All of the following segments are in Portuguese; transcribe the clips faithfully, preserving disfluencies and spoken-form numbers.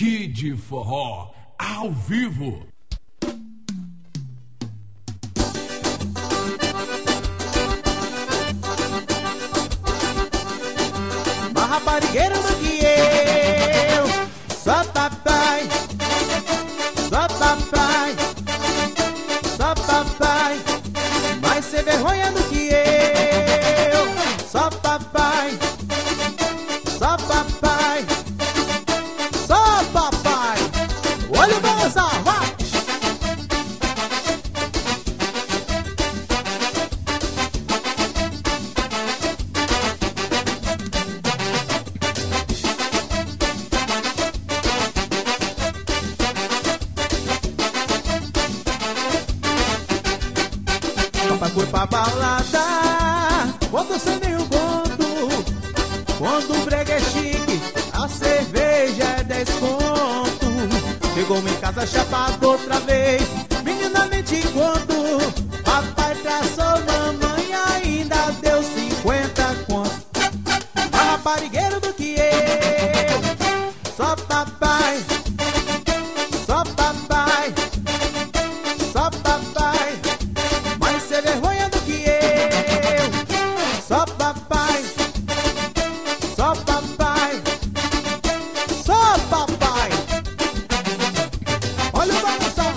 Kid Forró, ao vivo. Mais raparigueiro do que eu, só papai, só papai, só papai. Mais sem vergonha do que eu, só papai, só papai, só papai. Olha o balançar, vai! Papai foi pra balada, quando sem nenhum conto. Quando o brega é chique, a cerveja é dez conto. Chegou-me em casa chapado outra vez, menina nem te conto. Papai traçou mamãe, ainda deu cinquenta conto. Mais raparigueiro do que eu, só papai, só papai, só papai. Mais sem vergonha do que eu, só papai, só papai, só papai. Olha o balançar.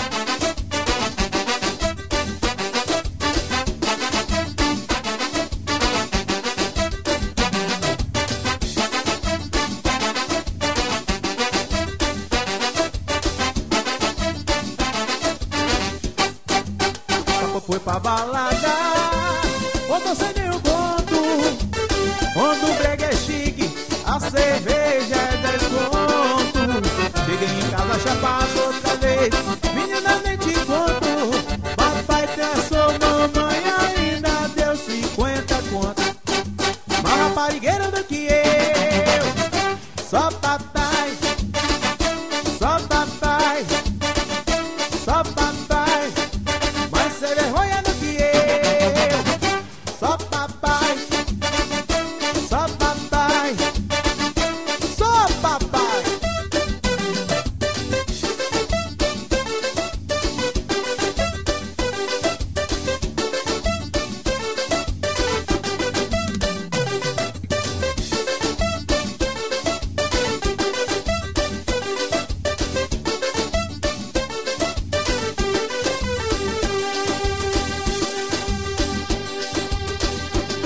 Papai foi pra balada, quando sem nenhum conto. Quando o brega é chique, a cerveja é dez conto. Cheguei em casa chapado outra vez,